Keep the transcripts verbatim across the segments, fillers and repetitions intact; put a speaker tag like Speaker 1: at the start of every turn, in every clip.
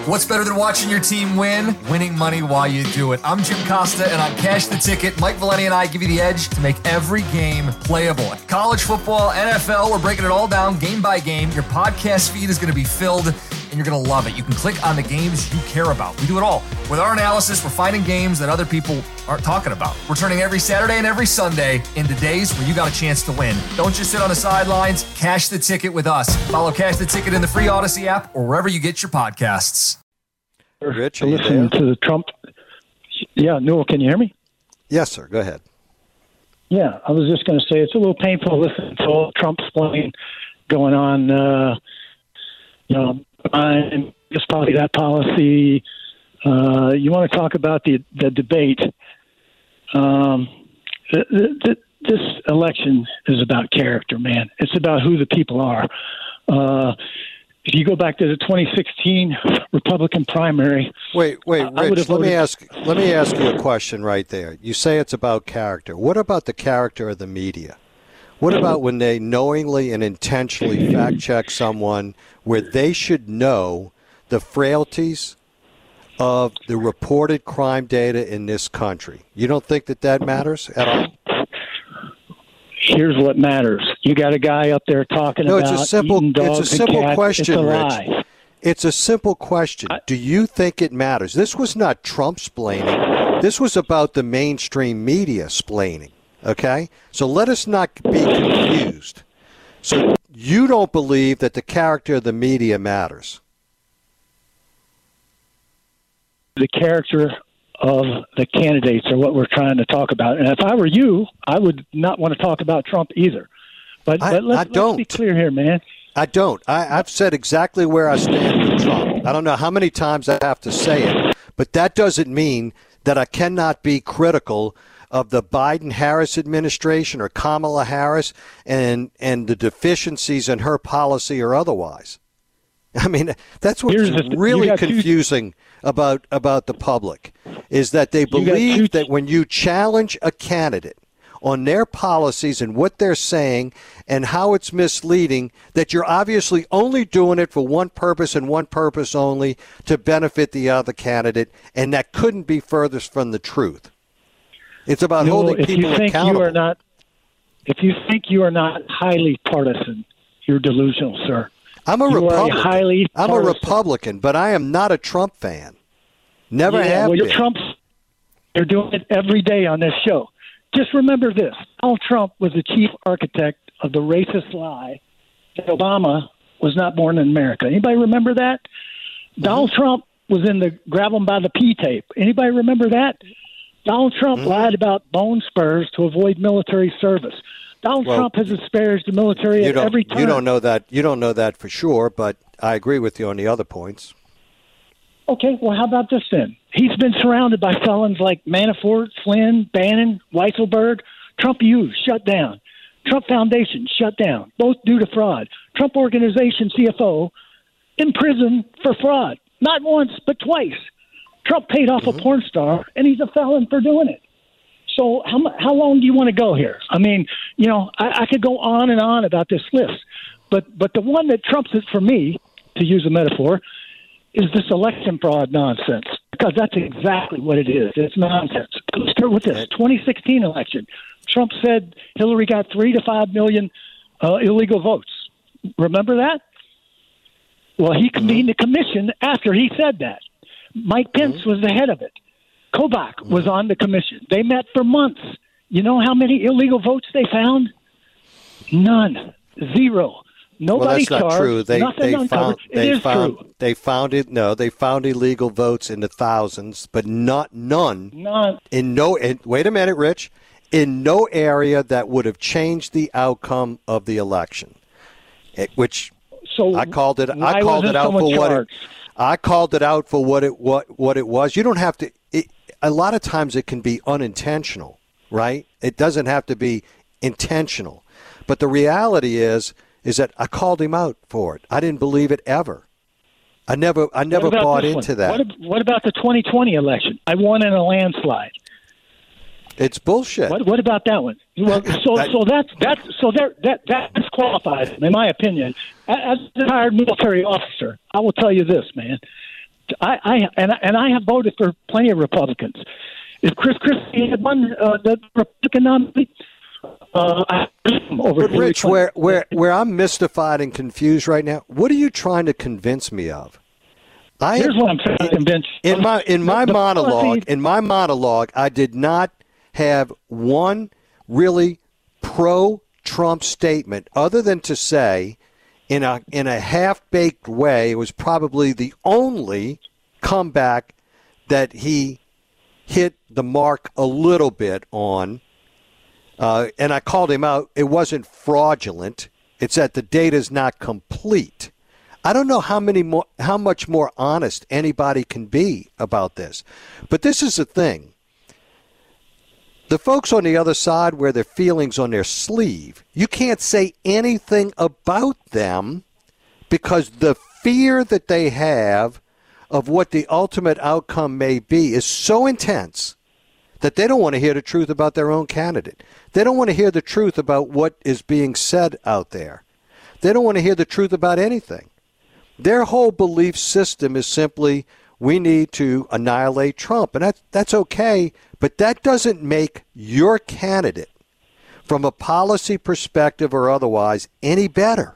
Speaker 1: What's better than watching your team win? Winning money while you do it. I'm Jim Costa, and on Cash the Ticket, Mike Valeni and I give you the edge to make every game playable. College football, N F L, we're breaking it all down game by game. Your podcast feed is going to be filled, and you're going to love it. You can click on the games you care about. We do it all. With our analysis, we're finding games that other people aren't talking about. We're turning every Saturday and every Sunday into days where you got a chance to win. Don't just sit on the sidelines. Cash the Ticket with us. Follow Cash the Ticket in the free Odyssey app or wherever you get your podcasts.
Speaker 2: Rich, are you listening to the Trump? Yeah, Newell, can you hear me?
Speaker 3: Yes, sir. Go ahead.
Speaker 2: Yeah, I was just going to say it's a little painful listening to all Trump explaining going on. Uh, you know, I'm this policy, that policy. Uh, you want to talk about the the debate? Um, the, the, this election is about character, man. It's about who the people are. Uh, If you go back to the twenty sixteen Republican primary,
Speaker 3: wait, wait, Rich. Let me ask. Let me ask you a question right there. You say it's about character. What about the character of the media? What about when they knowingly and intentionally fact check someone where they should know the frailties of the reported crime data in this country? You don't think that that matters at all?
Speaker 2: Here's what matters. You got a guy up there talking
Speaker 3: no,
Speaker 2: about
Speaker 3: it's a simple,
Speaker 2: eating dogs
Speaker 3: it's a simple
Speaker 2: and cats.
Speaker 3: question,
Speaker 2: it's a
Speaker 3: Rich.
Speaker 2: lie.
Speaker 3: It's a simple question.
Speaker 2: I,
Speaker 3: Do you think it matters? This was not Trump-splaining. This was about the mainstream media splaining, okay? So let us not be confused. So you don't believe that the character of the media matters?
Speaker 2: The character of the candidates are what we're trying to talk about. And if I were you, I would not want to talk about Trump either. But,
Speaker 3: I,
Speaker 2: but let's,
Speaker 3: I don't.
Speaker 2: let's be clear here, man.
Speaker 3: I don't. I, I've said exactly where I stand with Trump. I don't know how many times I have to say it, but that doesn't mean that I cannot be critical of the Biden-Harris administration or Kamala Harris and and the deficiencies in her policy or otherwise. I mean, that's what's
Speaker 2: the,
Speaker 3: really confusing two, about about the public, is that they believe two, that when you challenge a candidate on their policies and what they're saying and how it's misleading, that you're obviously only doing it for one purpose and one purpose only, to benefit the other candidate, and that couldn't be furthest from the truth. It's about
Speaker 2: no,
Speaker 3: holding
Speaker 2: if
Speaker 3: people
Speaker 2: you think
Speaker 3: accountable.
Speaker 2: You are not, if you think you are not highly partisan, you're delusional, sir.
Speaker 3: I'm a
Speaker 2: you
Speaker 3: Republican.
Speaker 2: Are a highly
Speaker 3: I'm a Republican, but I am not a Trump fan. Never
Speaker 2: yeah,
Speaker 3: have
Speaker 2: well,
Speaker 3: been.
Speaker 2: You're Trump. You're doing it every day on this show. Just remember this: Donald Trump was the chief architect of the racist lie that Obama was not born in America. Anybody remember that? Mm-hmm. Donald Trump was in the grab 'em by the P tape. Anybody remember that? Donald Trump mm-hmm. lied about bone spurs to avoid military service. Donald well, Trump has disparaged the military at every turn.
Speaker 3: You don't know that. You don't know that for sure, but I agree with you on the other points.
Speaker 2: Okay, well, how about this then? He's been surrounded by felons like Manafort, Flynn, Bannon, Weisselberg. Trump U, shut down. Trump Foundation, shut down, both due to fraud. Trump Organization C F O in prison for fraud, not once, but twice. Trump paid off mm-hmm. a porn star, and he's a felon for doing it. So how how long do you want to go here? I mean, you know, I, I could go on and on about this list, but but the one that trumps it for me, to use a metaphor, is this election fraud nonsense, because that's exactly what it is. It's nonsense. Let's start with this twenty sixteen election. Trump said Hillary got three to five million uh, illegal votes. Remember that? Well, he convened a commission after he said that. Mike Pence mm-hmm. was the head of it. Kobach mm-hmm. was on the commission. They met for months. You know how many illegal votes they found? None. Zero. Nobody
Speaker 3: well, that's
Speaker 2: charged.
Speaker 3: Not true. They,
Speaker 2: nothing
Speaker 3: they
Speaker 2: uncovered.
Speaker 3: found, they
Speaker 2: it is
Speaker 3: found,
Speaker 2: true.
Speaker 3: They found it. No, they found illegal votes in the thousands, but not none.
Speaker 2: None.
Speaker 3: In no. In, wait a minute, Rich. In no area that would have changed the outcome of the election, it, which
Speaker 2: so
Speaker 3: I called it. I called it out for
Speaker 2: charged?
Speaker 3: what it. I called it out for what it what what it was. You don't have to. It, a lot of times it can be unintentional, right? It doesn't have to be intentional. But the reality is, is that I called him out for it. I didn't believe it ever. I never, I never bought into that.
Speaker 2: What, what about the twenty twenty election? I won in a landslide.
Speaker 3: It's bullshit.
Speaker 2: What, what about that one? Well, so that, so that's that's so there that that disqualifies him, in my opinion. As a retired military officer, I will tell you this, man. I, I and I, and I have voted for plenty of Republicans. If Chris Christie had won uh, the Republican nominee, uh, I over
Speaker 3: but Rich, where where where I'm mystified and confused right now, what are you trying to convince me of? I
Speaker 2: Here's what I'm trying to convince
Speaker 3: in my in my the monologue. Policy, in my monologue, I did not have one really pro-Trump statement, other than to say, in a in a half-baked way, it was probably the only comeback that he hit the mark a little bit on. Uh, and I called him out. It wasn't fraudulent. It's that the data's not complete. I don't know how many more, how much more honest anybody can be about this. But this is the thing. The folks on the other side wear their feelings on their sleeve. You can't say anything about them because the fear that they have of what the ultimate outcome may be is so intense that they don't want to hear the truth about their own candidate. They don't want to hear the truth about what is being said out there. They don't want to hear the truth about anything. Their whole belief system is simply, we need to annihilate Trump. And that, that's okay, but that doesn't make your candidate, from a policy perspective or otherwise, any better.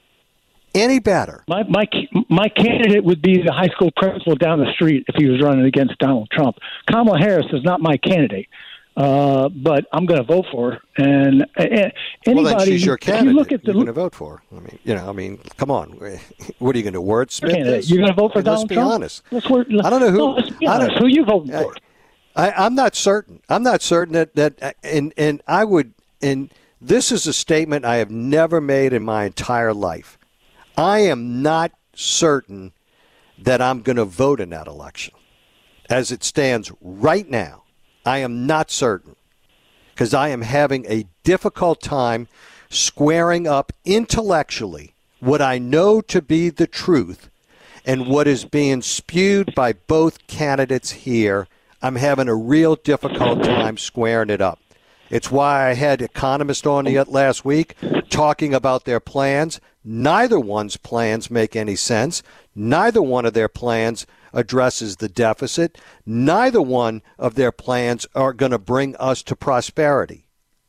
Speaker 3: Any better.
Speaker 2: My, my, my candidate would be the high school principal down the street if he was running against Donald Trump. Kamala Harris is not my candidate. Uh, but I'm going to vote for her. And, and anybody,
Speaker 3: well, then she's your candidate.
Speaker 2: You look at the,
Speaker 3: you're going to vote for her. I mean, you know, I mean, come on. What are you going to wordsmith this?
Speaker 2: You're going to vote for I mean,
Speaker 3: Donald
Speaker 2: Trump? Let's
Speaker 3: be
Speaker 2: Trump?
Speaker 3: honest.
Speaker 2: Let's work, let's,
Speaker 3: I don't know who.
Speaker 2: No, let's be
Speaker 3: I
Speaker 2: honest.
Speaker 3: don't,
Speaker 2: who you voting for?
Speaker 3: I, I'm not certain. I'm not certain that that and and I would. And this is a statement I have never made in my entire life. I am not certain that I'm going to vote in that election, as it stands right now. I am not certain. Because I am having a difficult time squaring up intellectually what I know to be the truth and what is being spewed by both candidates here. I'm having a real difficult time squaring it up. It's why I had economists on the last week talking about their plans. Neither one's plans make any sense. Neither one of their plans addresses the deficit. Neither one of their plans are going to bring us to prosperity.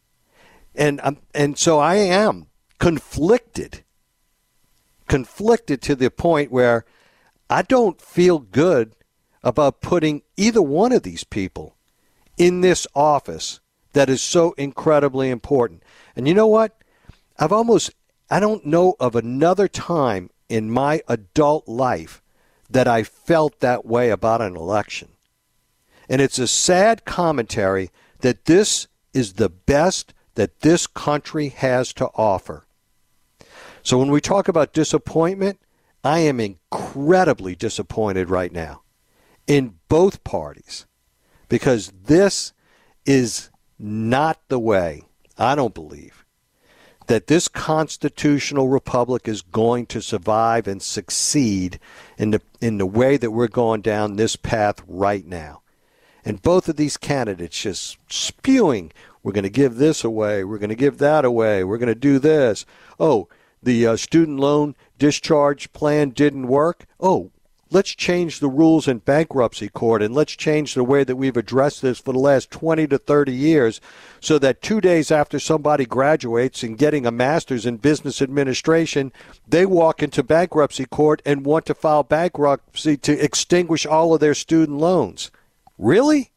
Speaker 3: And um, and so I am conflicted, conflicted to the point where I don't feel good about putting either one of these people in this office that is so incredibly important. And you know what? I've almost, I don't know of another time in my adult life that I felt that way about an election. And it's a sad commentary that this is the best that this country has to offer. So when we talk about disappointment, I am incredibly disappointed right now in both parties, because this is not the way, I don't believe, that this constitutional republic is going to survive and succeed in the in the way that we're going down this path right now. And both of these candidates just spewing, we're going to give this away, we're going to give that away, we're going to do this. Oh, the uh, student loan discharge plan didn't work. Oh, let's change the rules in bankruptcy court, and let's change the way that we've addressed this for the last twenty to thirty years so that two days after somebody graduates and getting a master's in business administration, they walk into bankruptcy court and want to file bankruptcy to extinguish all of their student loans. Really?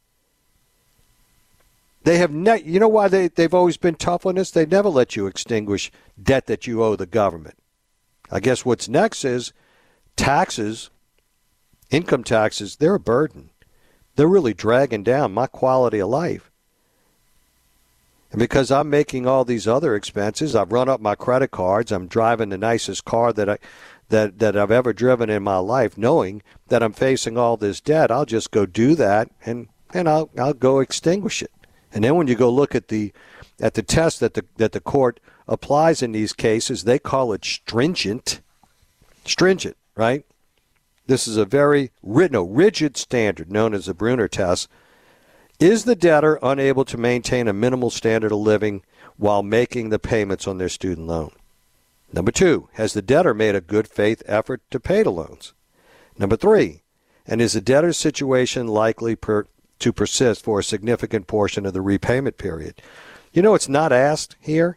Speaker 3: They have ne- you know why they, they've always been tough on this? They never let you extinguish debt that you owe the government. I guess what's next is taxes, income taxes, they're a burden. They're really dragging down my quality of life. And because I'm making all these other expenses, I've run up my credit cards, I'm driving the nicest car that I that that I've ever driven in my life, knowing that I'm facing all this debt, I'll just go do that and, and I'll I'll go extinguish it. And then when you go look at the at the test that the that the court applies in these cases, they call it stringent. Stringent, right? This is a very no, rigid standard known as the Brunner test. Is the debtor unable to maintain a minimal standard of living while making the payments on their student loan? Number two, has the debtor made a good faith effort to pay the loans? Number three, and is the debtor's situation likely per, to persist for a significant portion of the repayment period? You know, it's not asked here.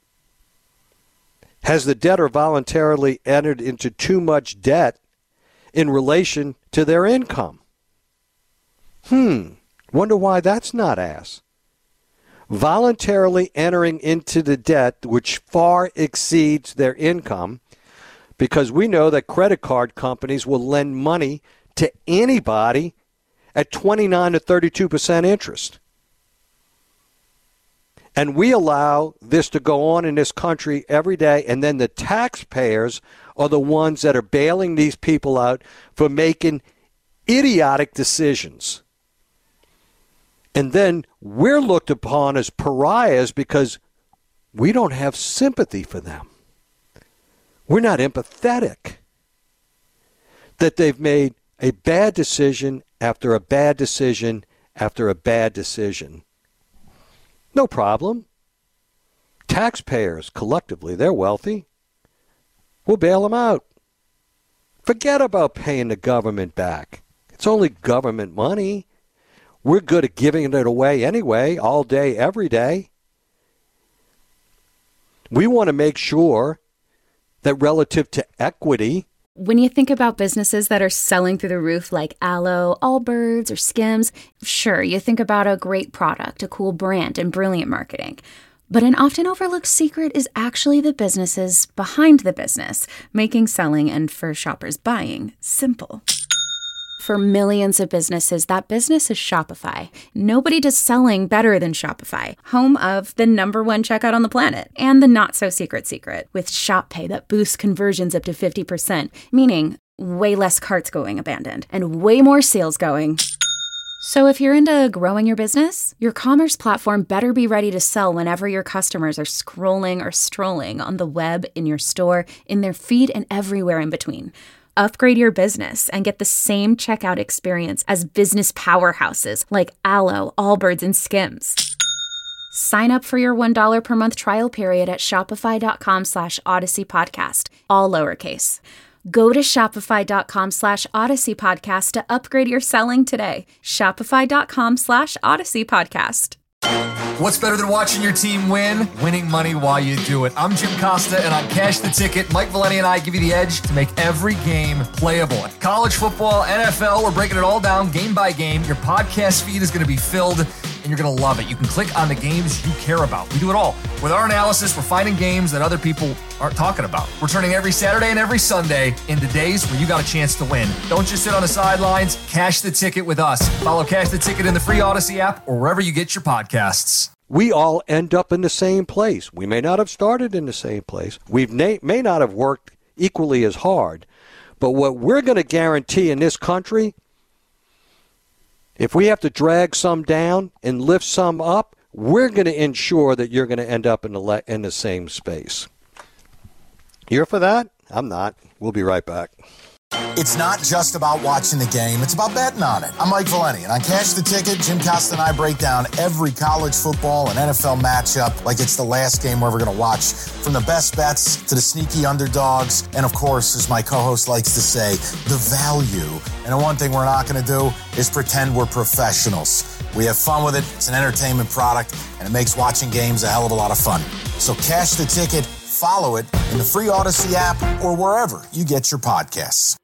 Speaker 3: Has the debtor voluntarily entered into too much debt in relation to their income? Hmm, wonder why that's not asked. Voluntarily entering into the debt which far exceeds their income, because we know that credit card companies will lend money to anybody at twenty-nine to thirty-two percent interest. And we allow this to go on in this country every day, and then the taxpayers are the ones that are bailing these people out for making idiotic decisions. And then we're looked upon as pariahs because we don't have sympathy for them. We're not empathetic that they've made a bad decision after a bad decision after a bad decision. No problem. Taxpayers, collectively, they're wealthy. We'll bail them out. Forget about paying the government back. It's only government money. We're good at giving it away anyway, all day, every day. We want to make sure that relative to equity.
Speaker 4: When you think about businesses that are selling through the roof like Aloe, Allbirds, or Skims, sure, you think about a great product, a cool brand, and brilliant marketing. But an often overlooked secret is actually the businesses behind the business, making selling and, for shoppers, buying simple. For millions of businesses, that business is Shopify. Nobody does selling better than Shopify, home of the number one checkout on the planet, and the not-so-secret secret, with Shop Pay that boosts conversions up to fifty percent, meaning way less carts going abandoned, and way more sales going. So if you're into growing your business, your commerce platform better be ready to sell whenever your customers are scrolling or strolling on the web, in your store, in their feed, and everywhere in between. Upgrade your business and get the same checkout experience as business powerhouses like Aloe, Allbirds, and Skims. Sign up for your one dollar per month trial period at shopify.com slash Odyssey Podcast, all lowercase. Go to shopify.com slash Odyssey Podcast to upgrade your selling today. Shopify.com slash Odyssey Podcast.
Speaker 1: What's better than watching your team win? Winning money while you do it. I'm Jim Costa, and on Cash the Ticket, Mike Valeni and I give you the edge to make every game playable. College football, N F L, we're breaking it all down game by game. Your podcast feed is going to be filled, and you're going to love it. You can click on the games you care about. We do it all. With our analysis, we're finding games that other people aren't talking about. We're turning every Saturday and every Sunday into days where you got a chance to win. Don't just sit on the sidelines. Cash the Ticket with us. Follow Cash the Ticket in the free Odyssey app or wherever you get your podcasts.
Speaker 3: We all end up in the same place. We may not have started in the same place. We may not have worked equally as hard. But what we're going to guarantee in this country, if we have to drag some down and lift some up, we're going to ensure that you're going to end up in the, le- in the same space. Here for that? I'm not. We'll be right back.
Speaker 5: It's not just about watching the game, it's about betting on it. I'm Mike Valeni, and on Cash the Ticket, Jim Costa and I break down every college football and N F L matchup like it's the last game we're ever going to watch, from the best bets to the sneaky underdogs, and of course, as my co-host likes to say, the value. And the one thing we're not going to do is pretend we're professionals. We have fun with it, it's an entertainment product, and it makes watching games a hell of a lot of fun. So Cash the Ticket, follow it in the free Odyssey app or wherever you get your podcasts.